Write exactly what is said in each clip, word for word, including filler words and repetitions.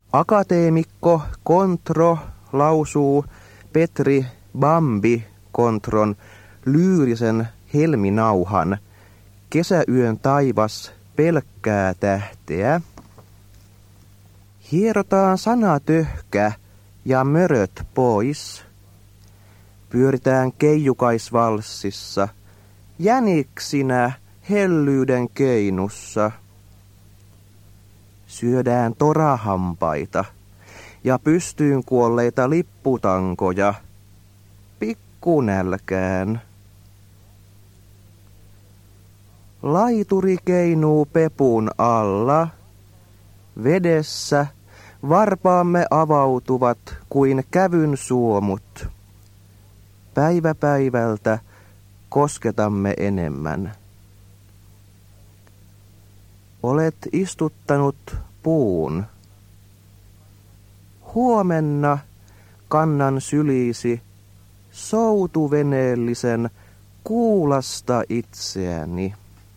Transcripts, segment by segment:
Akateemikko Kontro lausuu Petri Bambi Kontron lyyrisen helminauhan Kesäyön taivas pelkkää tähteä. Hierotaan sanatöhkä ja möröt pois. Pyöritään keijukaisvalssissa, jäniksinä hellyyden keinussa. Syödään torahampaita ja pystyyn kuolleita lipputankoja pikkunälkään. Laituri keinuu pepun alla. Vedessä varpaamme avautuvat kuin kävyn suomut. Päivä päivältä kosketamme enemmän. Olet istuttanut puun. Huomenna kannan syliisi soutuveneellisen kuulasta itseäni.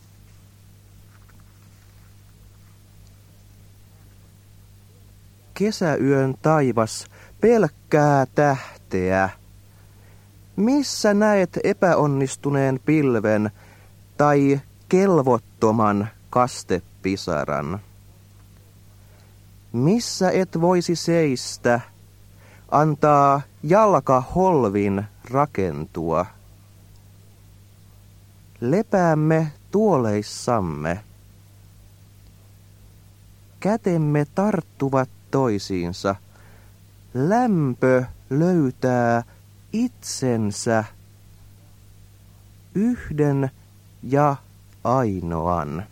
Kesäyön taivas pelkkää tähteä. Missä näet epäonnistuneen pilven tai kelvottoman kastepisaran? Missä et voisi seistä, antaa jalkaholvin rakentua? Lepäämme tuoleissamme. Kätemme tarttuvat toisiinsa. Lämpö löytää itsensä, yhden ja ainoan.